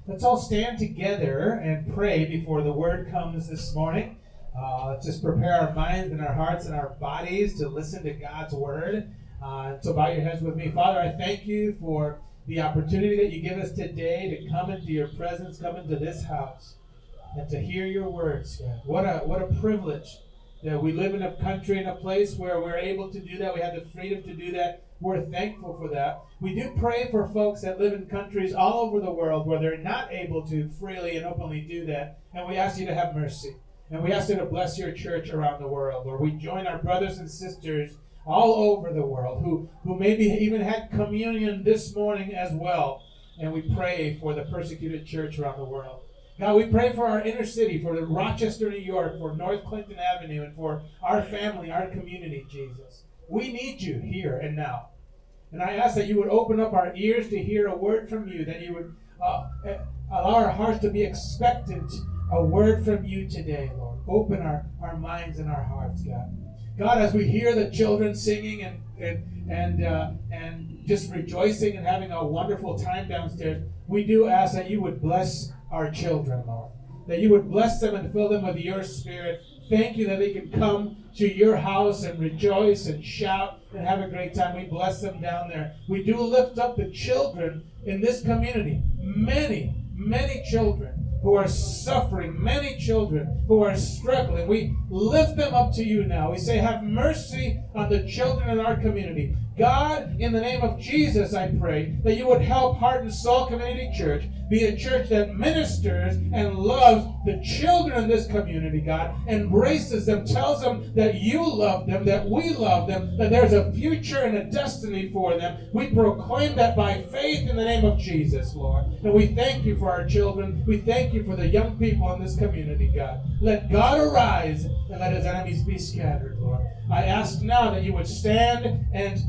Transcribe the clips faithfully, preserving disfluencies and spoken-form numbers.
Let's all stand together and pray before the word comes this morning. Uh, let's just prepare our minds and our hearts and our bodies to listen to God's word. Uh, so bow your heads with me. Father, I thank you for the opportunity that you give us today to come into your presence, come into this house, and to hear your words, God. What a, what a privilege that we live in a country, in a place where we're able to do that. We have the freedom to do that. We're thankful for that. We do pray for folks that live in countries all over the world where they're not able to freely and openly do that. And we ask you to have mercy. And we ask you to bless your church around the world, where we join our brothers and sisters all over the world who, who maybe even had communion this morning as well. And we pray for the persecuted church around the world. God, we pray for our inner city, for Rochester, New York, for North Clinton Avenue, and for our family, our community, Jesus. We need you here and now. And I ask that you would open up our ears to hear a word from you, that you would uh, allow our hearts to be expectant, a word from you today, Lord. Open our, our minds and our hearts, God. God, as we hear the children singing and and and, uh, and just rejoicing and having a wonderful time downstairs, we do ask that you would bless our children, Lord. That you would bless them and fill them with your spirit. Thank you that they can come to your house and rejoice and shout and have a great time. We bless them down there. We do lift up the children in this community. Many, many children who are suffering, many children who are struggling. We lift them up to you now. We say, have mercy on the children in our community. God, in the name of Jesus, I pray that you would help Heart and Soul Community Church be a church that ministers and loves the children in this community, God, embraces them, tells them that you love them, that we love them, that there's a future and a destiny for them. We proclaim that by faith in the name of Jesus, Lord. And we thank you for our children. We thank you for the young people in this community, God. Let God arise and let his enemies be scattered, Lord. I ask now that you would stand and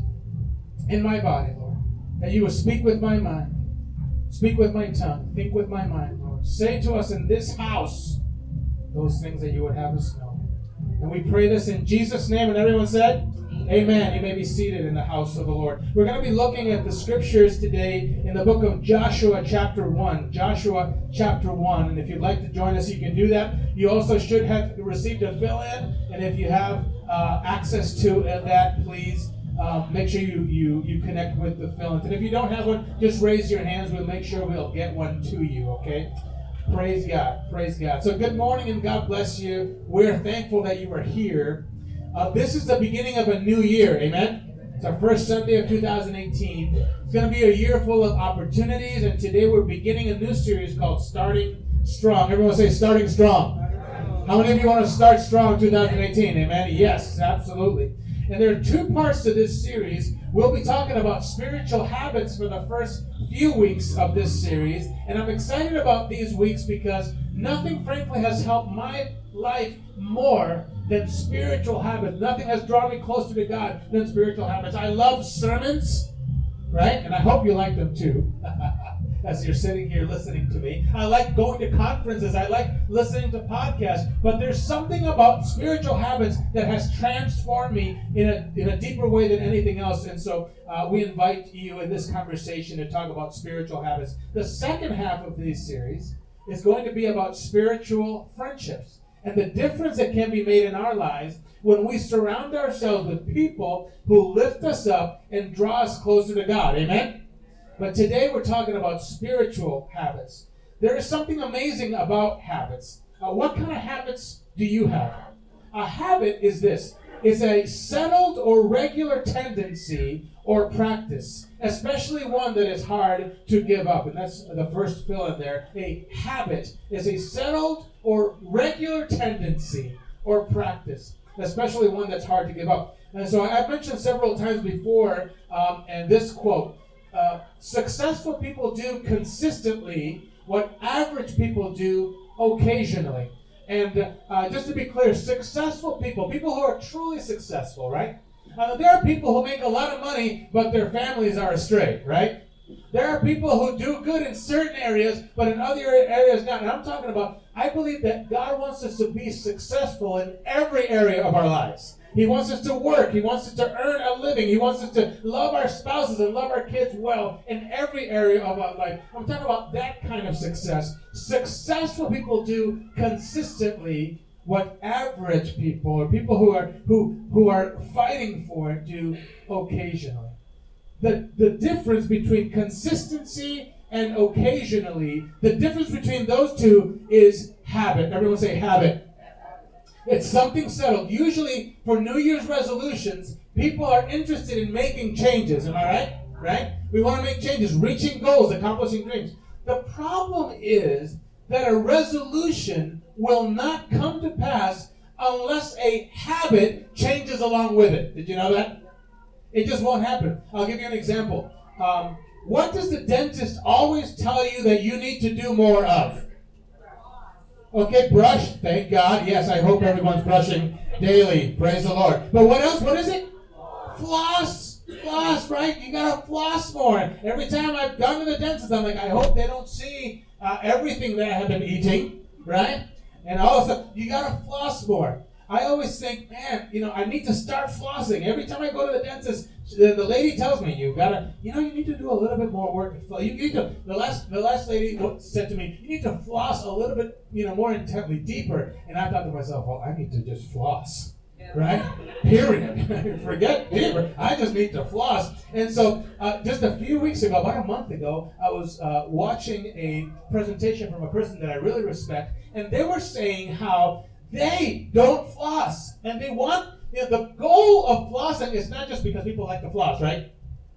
in my body, Lord, that you would speak with my mind, speak with my tongue, think with my mind, Lord. Say to us in this house those things that you would have us know. And we pray this in Jesus' name, and everyone said, amen. You may be seated in the house of the Lord. We're going to be looking at the scriptures today in the book of Joshua chapter one. Joshua chapter one. And if you'd like to join us, you can do that. You also should have received a fill-in, and if you have uh, access to uh, that, please Uh, make sure you, you, you connect with the fill-ins. And if you don't have one, just raise your hands. We'll make sure we'll get one to you, okay? Praise God. Praise God. So good morning and God bless you. We're thankful that you are here. Uh, this is the beginning of a new year, amen? It's our first Sunday of two thousand eighteen. It's going to be a year full of opportunities, and today we're beginning a new series called Starting Strong. Everyone say Starting Strong. How many of you want to start strong in two thousand eighteen, amen? Yes, absolutely. And there are two parts to this series. We'll be talking about spiritual habits for the first few weeks of this series. And I'm excited about these weeks because nothing, frankly, has helped my life more than spiritual habits. Nothing has drawn me closer to God than spiritual habits. I love sermons, right? And I hope you like them too. As you're sitting here listening to me. I like going to conferences. I like listening to podcasts. But there's something about spiritual habits that has transformed me in a, in a deeper way than anything else. And so uh, we invite you in this conversation to talk about spiritual habits. The second half of this series is going to be about spiritual friendships and the difference that can be made in our lives when we surround ourselves with people who lift us up and draw us closer to God. Amen? But today we're talking about spiritual habits. There is something amazing about habits. Uh, what kind of habits do you have? A habit is this. It's a settled or regular tendency or practice, especially one that is hard to give up. And that's the first fill in there. A habit is a settled or regular tendency or practice, especially one that's hard to give up. And so I've mentioned several times before, um, and this quote, Uh, successful people do consistently what average people do occasionally. And uh, just to be clear, successful people, people who are truly successful, right? Uh, there are people who make a lot of money, but their families are astray, right? There are people who do good in certain areas, but in other areas not. And I'm talking about, I believe that God wants us to be successful in every area of our lives. He wants us to work. He wants us to earn a living. He wants us to love our spouses and love our kids well in every area of our life. I'm talking about that kind of success. Successful people do consistently what average people or people who are who who are fighting for it do occasionally. The the difference between consistency and occasionally, the difference between those two is habit. Everyone say habit. It's something settled. Usually for New Year's resolutions, people are interested in making changes. Am I right? Right? We want to make changes, reaching goals, accomplishing dreams. The problem is that a resolution will not come to pass unless a habit changes along with it. Did you know that? It just won't happen. I'll give you an example. Um, what does the dentist always tell you that you need to do more of? Okay, brush. Thank God. Yes, I hope everyone's brushing daily. Praise the Lord. But what else? What is it? Floss. Floss, right? You got to floss more. Every time I've gone to the dentist, I'm like, I hope they don't see uh, everything that I have been eating, right? And all of a sudden, you got to floss more. I always think, man, you know, I need to start flossing. Every time I go to the dentist, the, the lady tells me, you gotta, you know, you need to do a little bit more work. You need to. The last, the last lady said to me, you need to floss a little bit, you know, more intently, deeper. And I thought to myself, well, I need to just floss, yeah. Right? Period. Forget deeper. I just need to floss. And so, uh, just a few weeks ago, about a month ago, I was uh, watching a presentation from a person that I really respect, and they were saying how they don't floss, and they want, you know, the goal of flossing is not just because people like to floss, right?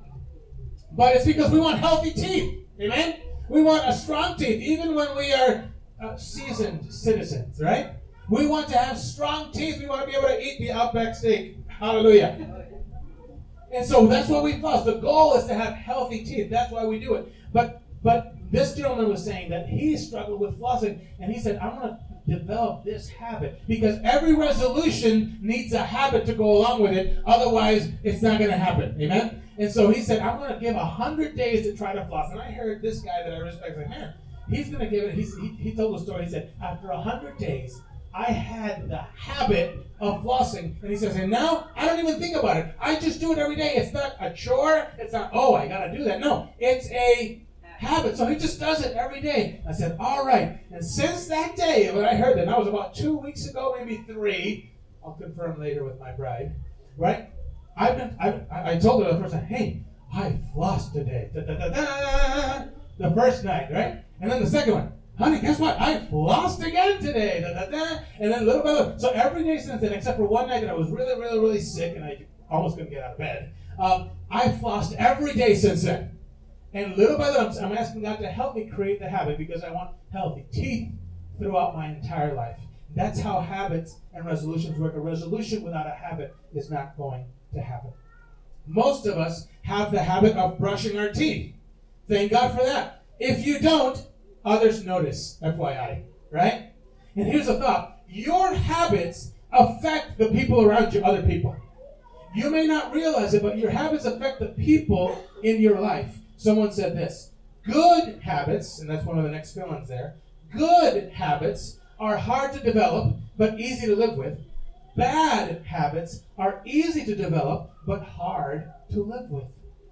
But it's because we want healthy teeth, amen? We want a strong teeth, even when we are uh, seasoned citizens, right? We want to have strong teeth. We want to be able to eat the Outback steak. Hallelujah. And so that's why we floss. The goal is to have healthy teeth. That's why we do it. But but this gentleman was saying that he struggled with flossing, and he said, I'm going to develop this habit, because every resolution needs a habit to go along with it, otherwise it's not going to happen. Amen? And so he said, I'm going to give a hundred days to try to floss. And I heard this guy that I respect, like, man, he's going to give it. He's, he, he told the story. He said, after a hundred days, I had the habit of flossing. And he says, and now I don't even think about it. I just do it every day. It's not a chore. It's not, oh, I got to do that. No, it's a habit. So he just does it every day. I said, all right. And since that day, when I heard that, that was about two weeks ago, maybe three. I'll confirm later with my bride. Right? I've been. I've, I told her the first time, hey, I flossed today. Da, da, da, da. The first night, right? And then the second one, honey, guess what? I flossed again today. Da, da, da. And then little by little. So every day since then, except for one night that I was really, really, really sick and I almost couldn't get out of bed, um, I flossed every day since then. And little by little, I'm asking God to help me create the habit, because I want healthy teeth throughout my entire life. That's how habits and resolutions work. A resolution without a habit is not going to happen. Most of us have the habit of brushing our teeth. Thank God for that. If you don't, others notice, F Y I, right? And here's a thought. Your habits affect the people around you, other people. You may not realize it, but your habits affect the people in your life. Someone said this, good habits, and that's one of the next fill-ins there, good habits are hard to develop, but easy to live with. Bad habits are easy to develop, but hard to live with.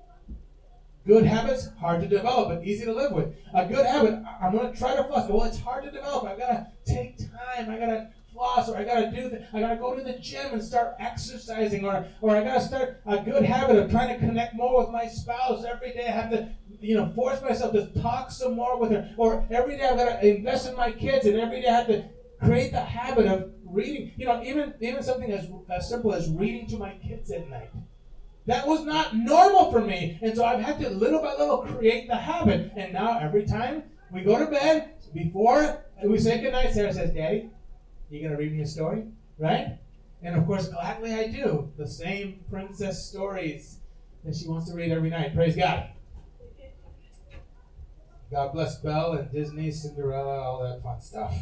Good habits, hard to develop, but easy to live with. A good habit, I'm going to try to floss. Well, it's hard to develop. I've got to take time. I've got to floss, or I got to do the, I got to go to the gym and start exercising, or or I got to start a good habit of trying to connect more with my spouse. Every day I have to, you know, force myself to talk some more with her, or every day I've got to invest in my kids, and every day I have to create the habit of reading. You know, even even something as as simple as reading to my kids at night. That was not normal for me, and so I've had to little by little create the habit. And now every time we go to bed, before we say goodnight, Sarah says, "Daddy, you going to read me a story?" Right? And of course, gladly I do. The same princess stories that she wants to read every night. Praise God. God bless Belle and Disney, Cinderella, all that fun stuff.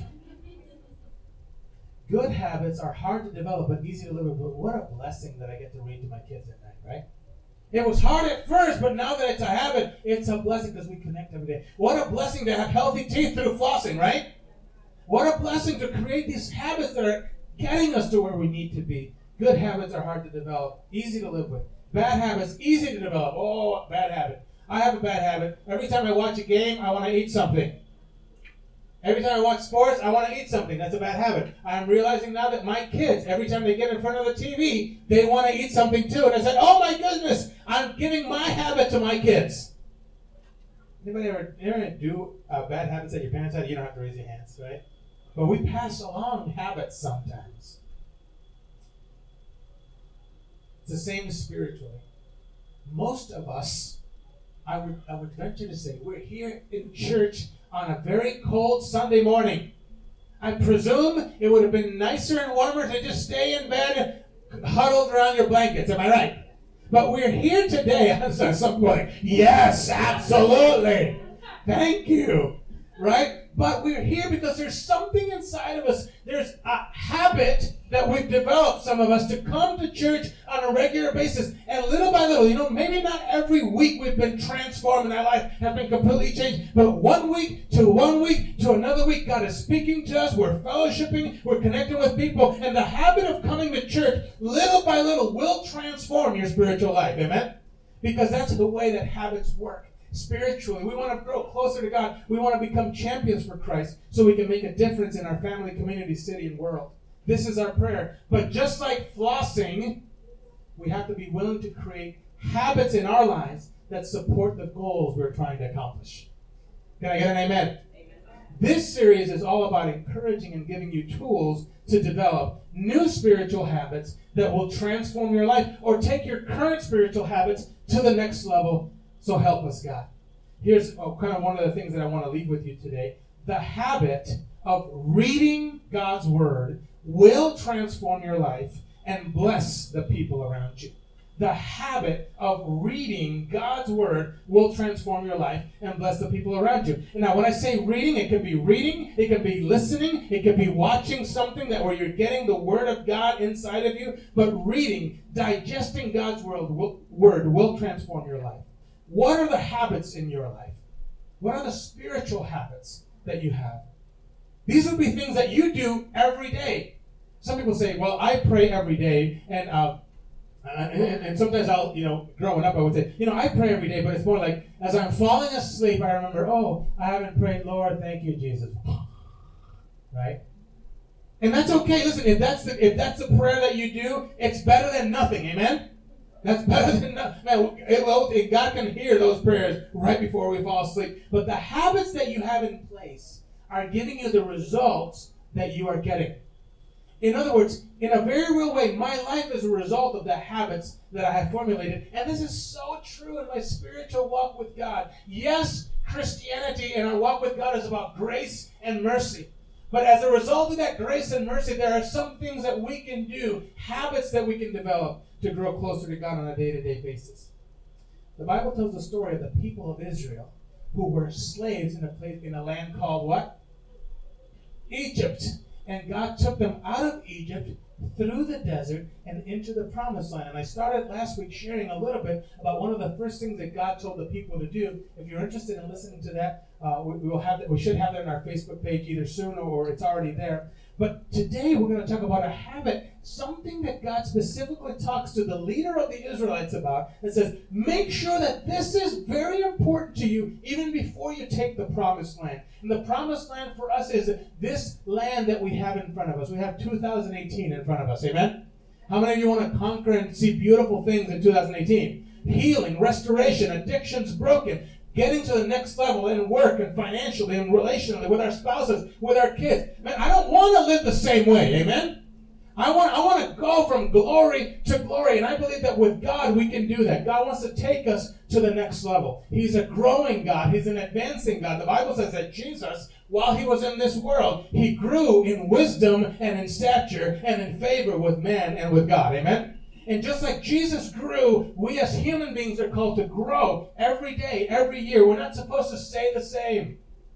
Good habits are hard to develop, but easy to live with. But what a blessing that I get to read to my kids at night, right? It was hard at first, but now that it's a habit, it's a blessing because we connect every day. What a blessing to have healthy teeth through flossing, right? What a blessing to create these habits that are getting us to where we need to be. Good habits are hard to develop, easy to live with. Bad habits, easy to develop. Oh, bad habit. I have a bad habit. Every time I watch a game, I want to eat something. Every time I watch sports, I want to eat something. That's a bad habit. I'm realizing now that my kids, every time they get in front of the T V, they want to eat something too. And I said, oh my goodness, I'm giving my habit to my kids. Anybody ever, ever do uh, bad habits that your parents had? You don't have to raise your hands, right? But we pass along habits sometimes. It's the same spiritually. Most of us, I would, I would venture to say, we're here in church on a very cold Sunday morning. I presume it would have been nicer and warmer to just stay in bed huddled around your blankets. Am I right? But we're here today. I'm sorry, some point. Yes, absolutely. Thank you. Right? But we're here because there's something inside of us. There's a habit that we've developed, some of us, to come to church on a regular basis. And little by little, you know, maybe not every week we've been transformed and our life has been completely changed. But one week to one week to another week, God is speaking to us. We're fellowshipping. We're connecting with people. And the habit of coming to church, little by little, will transform your spiritual life. Amen? Because that's the way that habits work. Spiritually, we want to grow closer to God. We want to become champions for Christ so we can make a difference in our family, community, city, and world. This is our prayer. But just like flossing, we have to be willing to create habits in our lives that support the goals we're trying to accomplish. Can I get an amen? Amen. This series is all about encouraging and giving you tools to develop new spiritual habits that will transform your life or take your current spiritual habits to the next level. So help us, God. Here's oh, kind of one of the things that I want to leave with you today. The habit of reading God's Word will transform your life and bless the people around you. The habit of reading God's Word will transform your life and bless the people around you. And now, when I say reading, it can be reading, it can be listening, it can be watching something that where you're getting the Word of God inside of you. But reading, digesting God's Word will, word will transform your life. What are the habits in your life? What are the spiritual habits that you have? These would be things that you do every day. Some people say, well, I pray every day, and uh, and, and sometimes I'll, you know, growing up I would say, you know, I pray every day, but it's more like, as I'm falling asleep, I remember, oh, I haven't prayed, Lord, thank you, Jesus. Right? And that's okay. Listen, if that's the, if that's the prayer that you do, it's better than nothing. Amen? That's better than nothing. Man, it, God can hear those prayers right before we fall asleep. But the habits that you have in place are giving you the results that you are getting. In other words, in a very real way, my life is a result of the habits that I have formulated. And this is so true in my spiritual walk with God. Yes, Christianity and our walk with God is about grace and mercy. But as a result of that grace and mercy, there are some things that we can do, habits that we can develop to grow closer to God on a day-to-day basis. The Bible tells the story of the people of Israel who were slaves in a place in a land called what? Egypt. And God took them out of Egypt, through the desert, and into the promised land. And I started last week sharing a little bit about one of the first things that God told the people to do. If you're interested in listening to that, uh, we, we will have that. We should have that on our Facebook page either soon or, or it's already there. But today we're going to talk about a habit, something that God specifically talks to the leader of the Israelites about. It says, make sure that this is very important to you even before you take the promised land. And the promised land for us is this land that we have in front of us. We have two thousand eighteen in front of us. Amen? How many of you want to conquer and see beautiful things in two thousand eighteen? Healing, restoration, addictions broken. Getting to the next level in work and financially and relationally with our spouses, with our kids. Man, I don't want to live the same way. Amen? I want, I want to go from glory to glory. And I believe that with God, we can do that. God wants to take us to the next level. He's a growing God. He's an advancing God. The Bible says that Jesus, while he was in this world, he grew in wisdom and in stature and in favor with man and with God. Amen? And just like Jesus grew, we as human beings are called to grow every day, every year. We're not supposed to stay the same.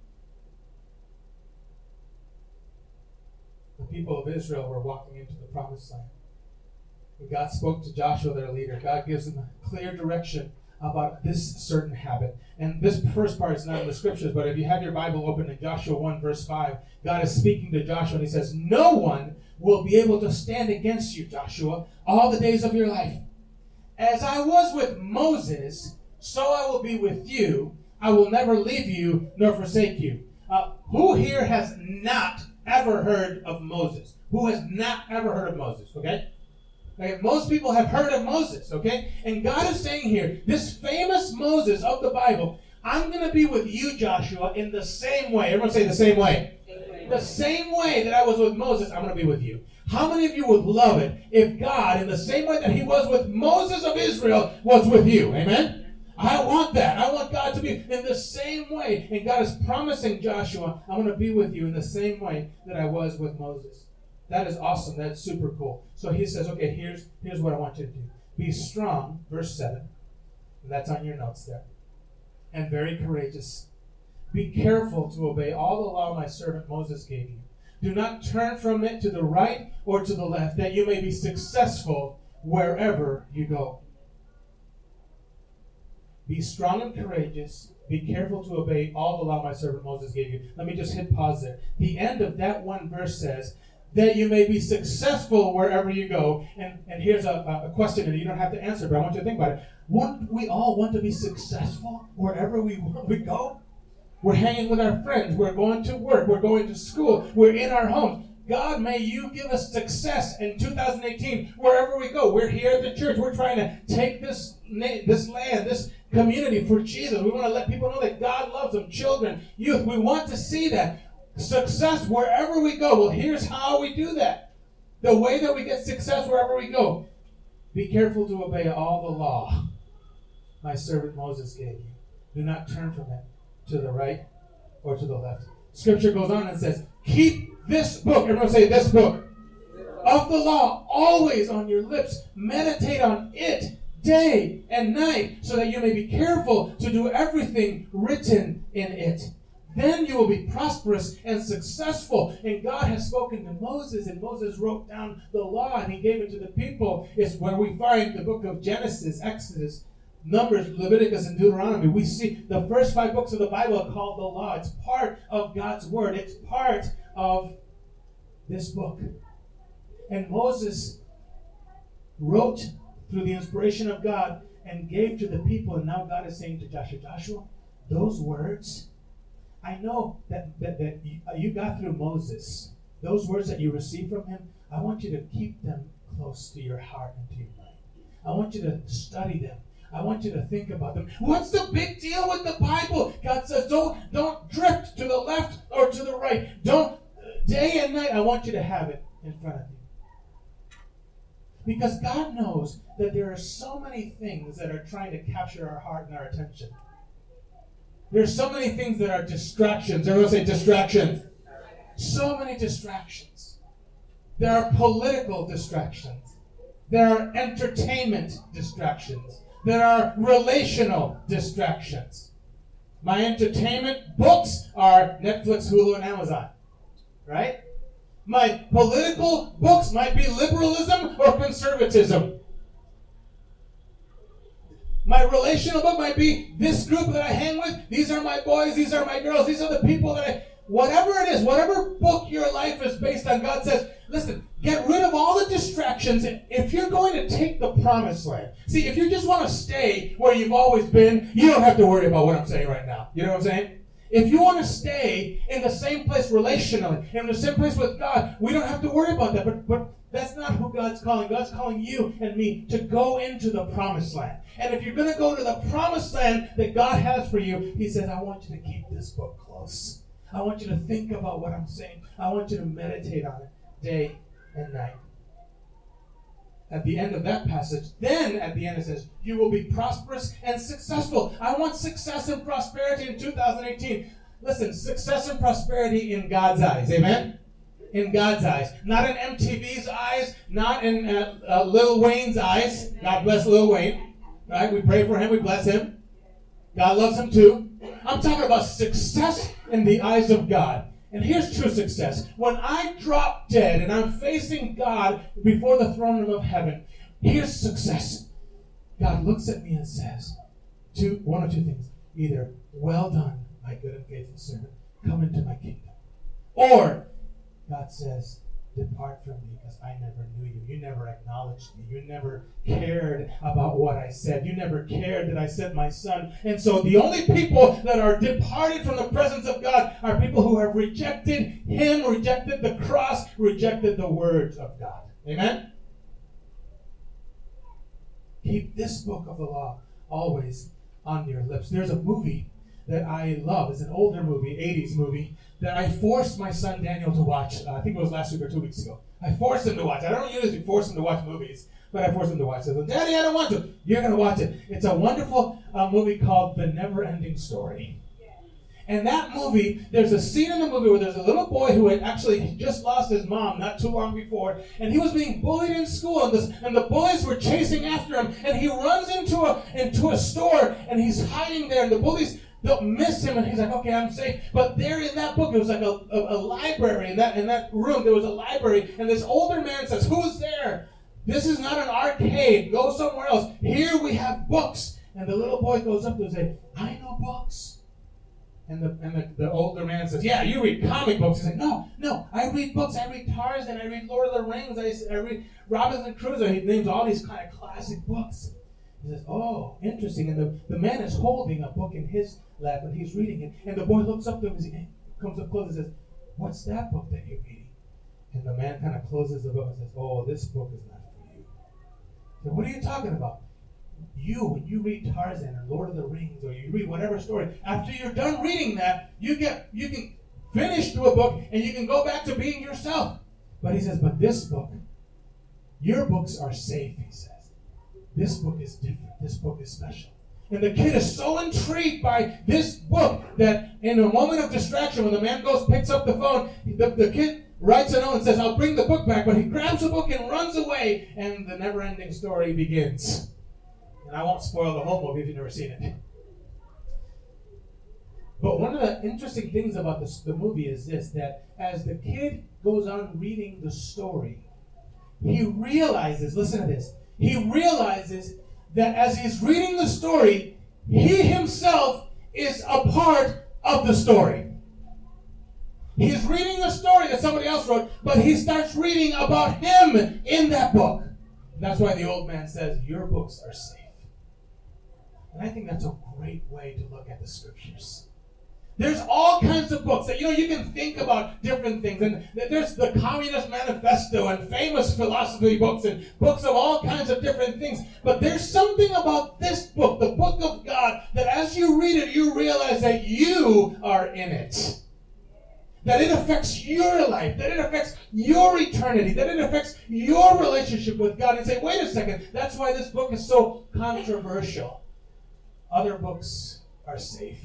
The people of Israel were walking into the promised land. When God spoke to Joshua, their leader, God gives them a clear direction about this certain habit. And this first part is not in the scriptures, but if you have your Bible open in Joshua one, verse five, God is speaking to Joshua, and he says, no one will be able to stand against you, Joshua, all the days of your life. As I was with Moses, so I will be with you. I will never leave you nor forsake you. Uh, who here has not ever heard of Moses? Who has not ever heard of Moses? Okay? Okay, most people have heard of Moses, okay? And God is saying here, this famous Moses of the Bible, I'm going to be with you, Joshua, in the same way. Everyone say the same way. Same way. The same way that I was with Moses, I'm going to be with you. How many of you would love it if God, in the same way that he was with Moses of Israel, was with you? Amen? I want that. I want God to be in the same way. And God is promising Joshua, I'm going to be with you in the same way that I was with Moses. That is awesome. That's super cool. So he says, okay, here's, here's what I want you to do. Be strong, verse seven. And that's on your notes there. And very courageous. Be careful to obey all the law my servant Moses gave you. Do not turn from it to the right or to the left, that you may be successful wherever you go. Be strong and courageous. Be careful to obey all the law my servant Moses gave you. Let me just hit pause there. The end of that one verse says, that you may be successful wherever you go. And, and here's a, a question that you don't have to answer, but I want you to think about it. Wouldn't we all want to be successful wherever we, we go? We're hanging with our friends. We're going to work. We're going to school. We're in our homes. God, may you give us success in two thousand eighteen wherever we go. We're here at the church. We're trying to take this, this land, this community for Jesus. We want to let people know that God loves them. Children, youth, we want to see that. Success wherever we go. Well, here's how we do that. The way that we get success wherever we go. Be careful to obey all the law my servant Moses gave you. Do not turn from it to the right or to the left. Scripture goes on and says, keep this book, everyone say this book, of the law always on your lips. Meditate on it day and night, so that you may be careful to do everything written in it. Then you will be prosperous and successful. And God has spoken to Moses, and Moses wrote down the law, and he gave it to the people. It's where we find the book of Genesis, Exodus, Numbers, Leviticus, and Deuteronomy. We see the first five books of the Bible are called the law. It's part of God's word. It's part of this book. And Moses wrote through the inspiration of God and gave to the people. And now God is saying to Joshua, Joshua, those words, I know that, that, that you, you got through Moses. Those words that you received from him, I want you to keep them close to your heart and to your mind. I want you to study them. I want you to think about them. What's the big deal with the Bible? God says, don't, don't drift to the left or to the right. Don't, day and night, I want you to have it in front of you. Because God knows that there are so many things that are trying to capture our heart and our attention. There's so many things that are distractions. Everyone say distractions. So many distractions. There are political distractions. There are entertainment distractions. There are relational distractions. My entertainment books are Netflix, Hulu, and Amazon. Right? My political books might be liberalism or conservatism. My relational book might be this group that I hang with. These are my boys. These are my girls. These are the people that I... Whatever it is, whatever book your life is based on, God says, listen, get rid of all the distractions. If you're going to take the promised land. See, if you just want to stay where you've always been, you don't have to worry about what I'm saying right now. You know what I'm saying? If you want to stay in the same place relationally, in the same place with God, we don't have to worry about that. But, but that's not who God's calling. God's calling you and me to go into the promised land. And if you're going to go to the promised land that God has for you, he says, I want you to keep this book close. I want you to think about what I'm saying. I want you to meditate on it day and night. At the end of that passage, then at the end it says, you will be prosperous and successful. I want success and prosperity in two thousand eighteen. Listen, success and prosperity in God's eyes. Amen? In God's eyes. Not in M T V's eyes. Not in uh, uh, Lil Wayne's eyes. God bless Lil Wayne. Right? We pray for him. We bless him. God loves him too. I'm talking about success in the eyes of God. And here's true success. When I drop dead and I'm facing God before the throne room of heaven, here's success. God looks at me and says, two, one of two things. Either, well done, my good and faithful servant, come into my kingdom. Or, God says, depart from me because I never knew you. You never acknowledged me. You never cared about what I said. You never cared that I sent my son. And so the only people that are departed from the presence of God are people who have rejected him, rejected the cross, rejected the words of God. Amen? Keep this book of the law always on your lips. There's a movie that I love. It's an older movie, eighties movie, that I forced my son Daniel to watch. Uh, I think it was last week or two weeks ago. I forced him to watch. I don't usually force him to watch movies, but I forced him to watch it. So, Daddy, I don't want to. You're going to watch it. It's a wonderful uh, movie called The Never-Ending Story. And that movie, there's a scene in the movie where there's a little boy who had actually just lost his mom not too long before, and he was being bullied in school, and, this, and the bullies were chasing after him, and he runs into a into a store, and he's hiding there, and the bullies don't miss him, and he's like, okay, I'm safe. But there in that book, it was like a, a, a library. In that in that room, there was a library, and this older man says, who's there? This is not an arcade. Go somewhere else. Here we have books. And the little boy goes up to and says, I know books. And the and the, the older man says, yeah, you read comic books. He's like, no, no, I read books. I read Tarzan. I read Lord of the Rings. I, I read Robinson Crusoe. He names all these kind of classic books. He says, oh, interesting. And the, the man is holding a book in his lap, and he's reading it. And the boy looks up to him, and he comes up close and says, what's that book that you're reading? And the man kind of closes the book and says, oh, this book is not for you. So what are you talking about? You, when you read Tarzan or Lord of the Rings, or you read whatever story, after you're done reading that, you get you can finish through a book and you can go back to being yourself. But he says, but this book, your books are safe, he says. This book is different. This book is special. And the kid is so intrigued by this book that in a moment of distraction, when the man goes, picks up the phone, the, the kid writes a note and says, I'll bring the book back. But he grabs the book and runs away, and the never-ending story begins. And I won't spoil the whole movie if you've never seen it. But one of the interesting things about this, the movie is this, that as the kid goes on reading the story, he realizes, listen to this, he realizes that as he's reading the story, he himself is a part of the story. He's reading the story that somebody else wrote, but he starts reading about him in that book. That's why the old man says, your books are safe. And I think that's a great way to look at the scriptures. There's all kinds of books that, you know, you can think about different things. And there's the Communist Manifesto and famous philosophy books and books of all kinds of different things. But there's something about this book, the book of God, that as you read it, you realize that you are in it. That it affects your life, that it affects your eternity, that it affects your relationship with God. And say, wait a second, that's why this book is so controversial. Other books are safe.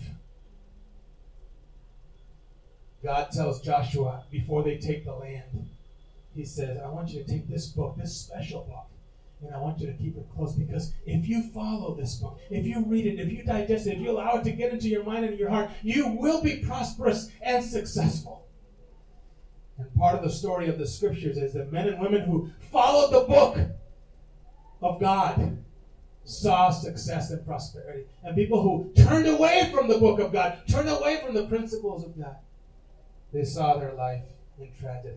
God tells Joshua before they take the land, he says, I want you to take this book, this special book, and I want you to keep it close, because if you follow this book, if you read it, if you digest it, if you allow it to get into your mind and your heart, you will be prosperous and successful. And part of the story of the scriptures is that men and women who followed the book of God saw success and prosperity. And people who turned away from the book of God, turned away from the principles of God, they saw their life in tragedy.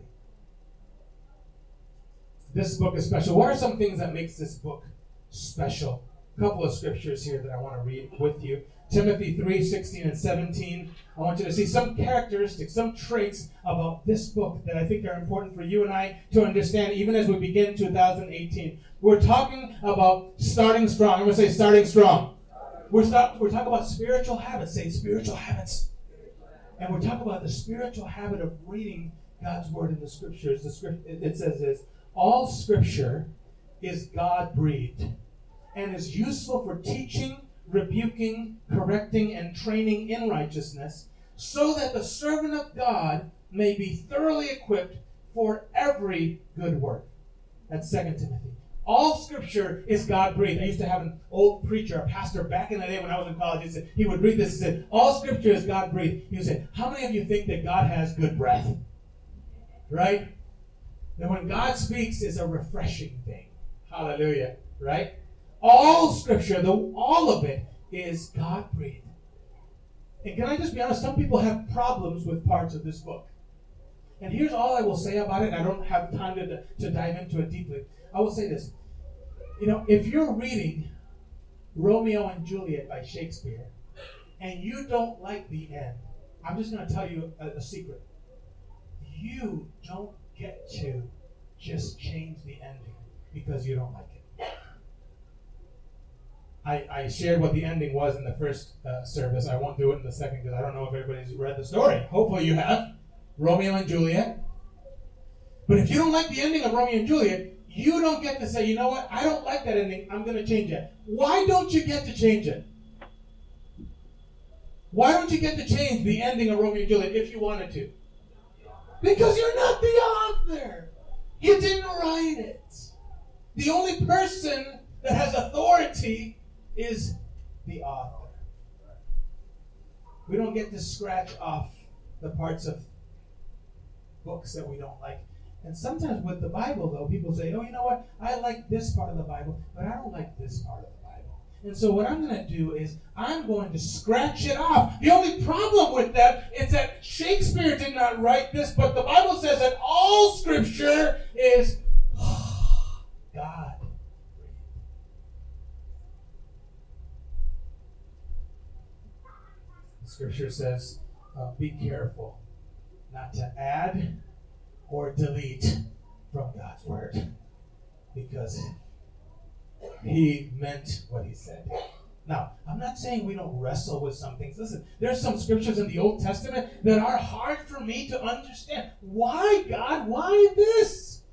This book is special. What are some things that makes this book special? A couple of scriptures here that I want to read with you. Timothy three, sixteen and seventeen. I want you to see some characteristics, some traits about this book that I think are important for you and I to understand even as we begin two thousand eighteen. We're talking about starting strong. I'm going to say starting strong. We're, start, we're talking about spiritual habits. Say spiritual habits. And we're talking about the spiritual habit of reading God's word in the scriptures. The script, it says this, all scripture is God-breathed and is useful for teaching, rebuking, correcting, and training in righteousness, so that the servant of God may be thoroughly equipped for every good work. That's Second Timothy. All scripture is God-breathed. I used to have an old preacher, a pastor, back in the day when I was in college. He said, he would read this and say, all scripture is God-breathed. He would say, how many of you think that God has good breath? Right? That when God speaks, it's a refreshing thing. Hallelujah. Right? All scripture, the, all of it, is God-breathed. And can I just be honest, some people have problems with parts of this book. And here's all I will say about it. I don't have time to, to dive into it deeply. I will say this. You know, if you're reading Romeo and Juliet by Shakespeare, and you don't like the end, I'm just going to tell you a, a secret. You don't get to just change the ending because you don't like it. I, I shared what the ending was in the first uh, service. I won't do it in the second because I don't know if everybody's read the story. Hopefully you have. Romeo and Juliet. But if you don't like the ending of Romeo and Juliet, you don't get to say, you know what, I don't like that ending, I'm going to change it. Why don't you get to change it? Why don't you get to change the ending of Romeo and Juliet if you wanted to? Because you're not the author. You didn't write it. The only person that has authority is the author. We don't get to scratch off the parts of books that we don't like. And sometimes with the Bible, though, people say, oh, you know what? I like this part of the Bible, but I don't like this part of the Bible. And so what I'm going to do is I'm going to scratch it off. The only problem with that is that Shakespeare did not write this, but the Bible says that all Scripture is God. Scripture says, uh, be careful not to add or delete from God's word, because he meant what he said. Now, I'm not saying we don't wrestle with some things. Listen, there's some scriptures in the Old Testament that are hard for me to understand. Why, God? Why this?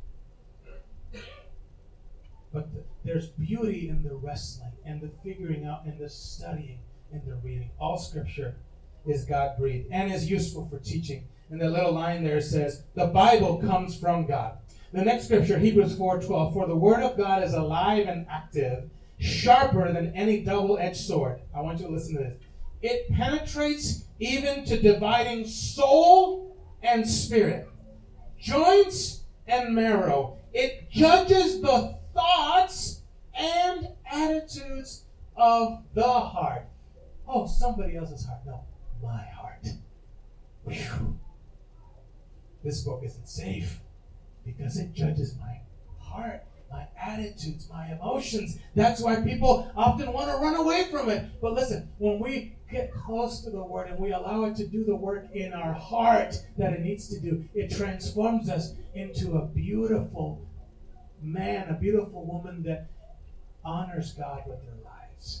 But the, there's beauty in the wrestling and the figuring out and the studying and the reading. All scripture is God-breathed and is useful for teaching. And the little line there says, the Bible comes from God. The next scripture, Hebrews four twelve, for the word of God is alive and active, sharper than any double-edged sword. I want you to listen to this. It penetrates even to dividing soul and spirit, joints and marrow. It judges the thoughts and attitudes of the heart. Oh, somebody else's heart. No, my heart. Whew. This book isn't safe because it judges my heart, my attitudes, my emotions. That's why people often want to run away from it. But listen, when we get close to the Word and we allow it to do the work in our heart that it needs to do, it transforms us into a beautiful man, a beautiful woman that honors God with their lives.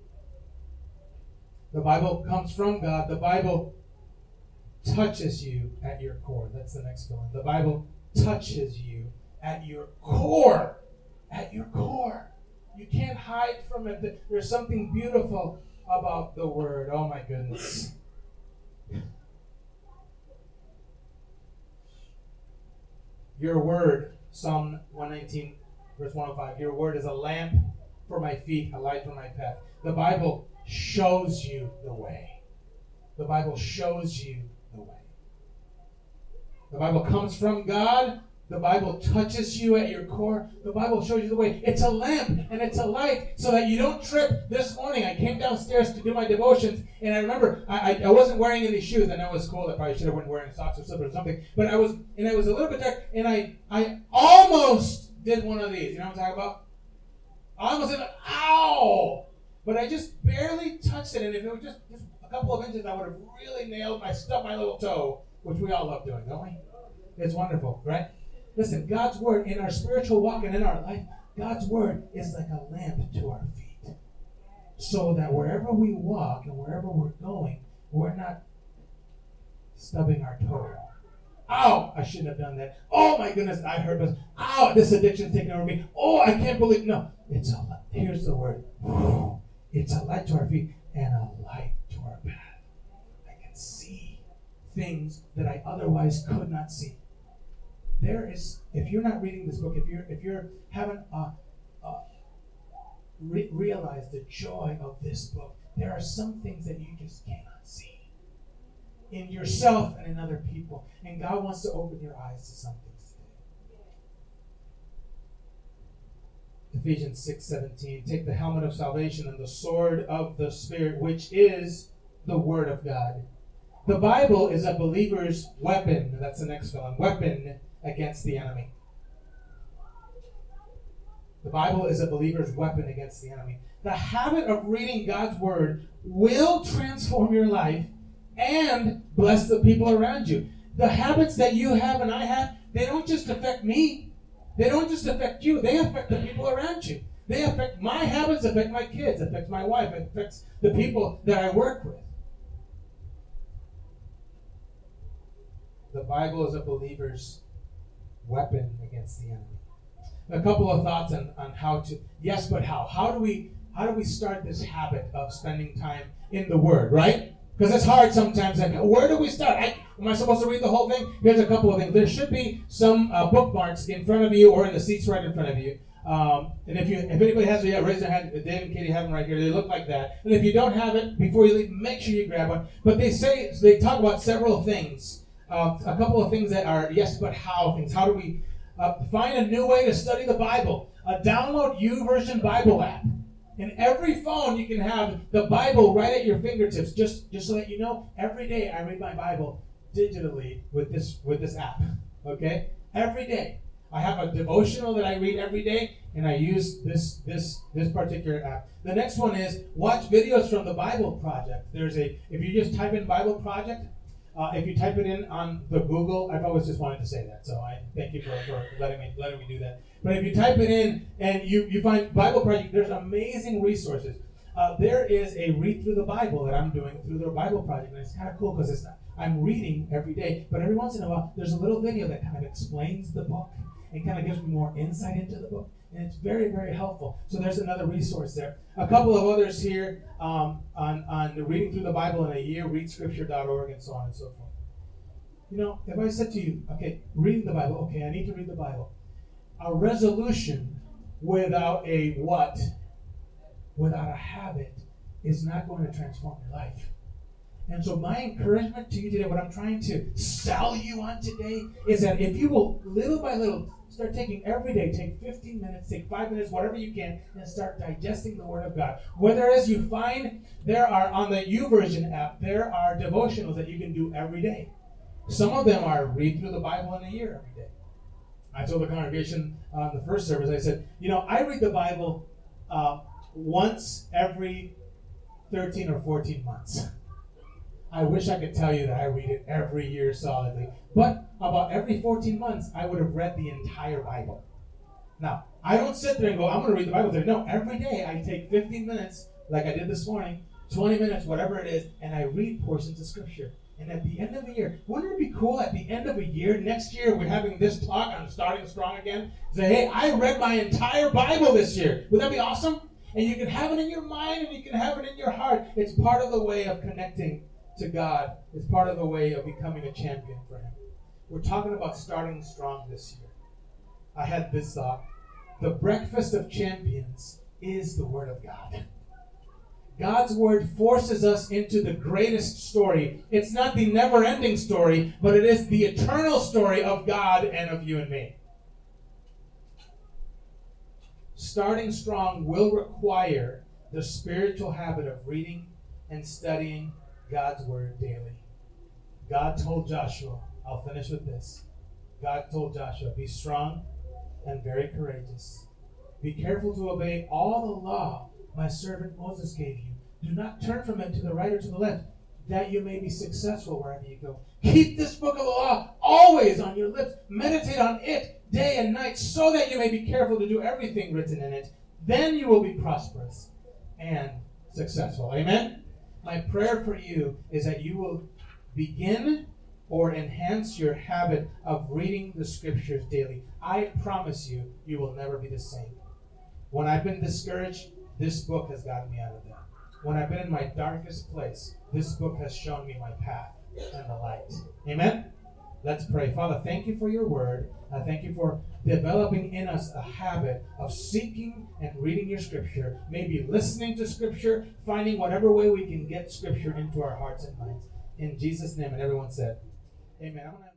The Bible comes from God. The Bible touches you at your core. That's the next one. The Bible touches you at your core. At your core. You can't hide from it. There's something beautiful about the Word. Oh my goodness. Your Word, Psalm one nineteen, verse one oh five. Your Word is a lamp for my feet, a light for my path. The Bible shows you the way. The Bible shows you the way. The Bible comes from God. The Bible touches you at your core. The Bible shows you the way. It's a lamp and it's a light so that you don't trip. This morning I came downstairs to do my devotions, and I remember I, I, I wasn't wearing any shoes. I know it was cold. I probably should have been wearing socks or slippers or something. But I was, and it was a little bit dark, and I, I almost did one of these. You know what I'm talking about? I almost did, ow! But I just barely touched it, and if it was just, just a couple of inches, I would have really nailed my, stubbed my little toe, which we all love doing, don't we? It's wonderful, right? Listen, God's Word in our spiritual walk and in our life, God's Word is like a lamp to our feet. So that wherever we walk and wherever we're going, we're not stubbing our toe. Ow, I shouldn't have done that. Oh my goodness, I hurt this. Ow, this addiction's taking over me. Oh, I can't believe, no. It's a light. Here's the word. It's a light to our feet and a light to our path. I can see things that I otherwise could not see. There is, if you're not reading this book, if you're if you're haven't uh, uh, re- realized the joy of this book, there are some things that you just cannot see in yourself and in other people. And God wants to open your eyes to some things Ephesians six seventeen. Take the helmet of salvation and the sword of the Spirit, which is the Word of God. The Bible is a believer's weapon. That's the next one. Weapon against the enemy. The Bible is a believer's weapon against the enemy. The habit of reading God's Word will transform your life and bless the people around you. The habits that you have and I have, they don't just affect me. They don't just affect you. They affect the people around you. They affect my habits, affect my kids, affect my wife, affects the people that I work with. The Bible is a believer's weapon against the enemy. A couple of thoughts on, on how to, yes, but how? How do we how do we start this habit of spending time in the Word, right? Because it's hard sometimes. Like, where do we start? I, am I supposed to read the whole thing? Here's a couple of things. There should be some uh, bookmarks in front of you or in the seats right in front of you. Um, and if you, if anybody has it, yeah, raise their hand. Dave and Katie have them right here. They look like that. And if you don't have it, before you leave, make sure you grab one. But they say, they talk about several things. Uh, a couple of things that are yes, but how things. How do we uh, find a new way to study the Bible? Uh, download YouVersion Bible app. In every phone, you can have the Bible right at your fingertips. Just, just so that you know, every day I read my Bible digitally with this with this app. Okay, every day I have a devotional that I read every day, and I use this this this particular app. The next one is watch videos from the Bible Project. There's a if you just type in Bible Project. Uh, if you type it in on the Google, I've always just wanted to say that, so I thank you for, for letting me letting me do that. But if you type it in and you, you find Bible Project, there's amazing resources. Uh, there is a read through the Bible that I'm doing through the Bible Project, and it's kind of cool because it's not, I'm reading every day, but every once in a while there's a little video that kind of explains the book and kind of gives me more insight into the book. And it's very, very helpful. So there's another resource there. A couple of others here um, on, on reading through the Bible in a year, read scripture dot org, and so on and so forth. You know, if I said to you, okay, reading the Bible, okay, I need to read the Bible. A resolution without a what, without a habit, is not going to transform your life. And so my encouragement to you today, what I'm trying to sell you on today, is that if you will, little by little, start taking every day, take fifteen minutes, take five minutes, whatever you can, and start digesting the Word of God. Whether as you find there are, on the YouVersion app, there are devotionals that you can do every day. Some of them are read through the Bible in a year every day. I told the congregation on the first service, I said, you know, I read the Bible uh, once every thirteen or fourteen months. I wish I could tell you that I read it every year solidly. But about every fourteen months, I would have read the entire Bible. Now, I don't sit there and go, I'm going to read the Bible today. No, every day I take fifteen minutes, like I did this morning, twenty minutes, whatever it is, and I read portions of Scripture. And at the end of the year, wouldn't it be cool at the end of a year, next year we're having this talk on starting strong again, say, hey, I read my entire Bible this year. Would that be awesome? And you can have it in your mind and you can have it in your heart. It's part of the way of connecting to God. It's part of the way of becoming a champion for Him. We're talking about starting strong this year. I had this thought. The breakfast of champions is the Word of God. God's Word forces us into the greatest story. It's not the never-ending story, but it is the eternal story of God and of you and me. Starting strong will require the spiritual habit of reading and studying God's Word daily. God told Joshua, I'll finish with this. God told Joshua, be strong and very courageous. Be careful to obey all the law my servant Moses gave you. Do not turn from it to the right or to the left, that you may be successful wherever you go. Keep this book of the law always on your lips. Meditate on it day and night, so that you may be careful to do everything written in it. Then you will be prosperous and successful. Amen? My prayer for you is that you will begin or enhance your habit of reading the Scriptures daily. I promise you, you will never be the same. When I've been discouraged, this book has gotten me out of that. When I've been in my darkest place, this book has shown me my path and the light. Amen? Let's pray. Father, thank you for your word. I thank you for developing in us a habit of seeking and reading your Scripture, maybe listening to Scripture, finding whatever way we can get Scripture into our hearts and minds. In Jesus' name, and everyone said, amen. I'm gonna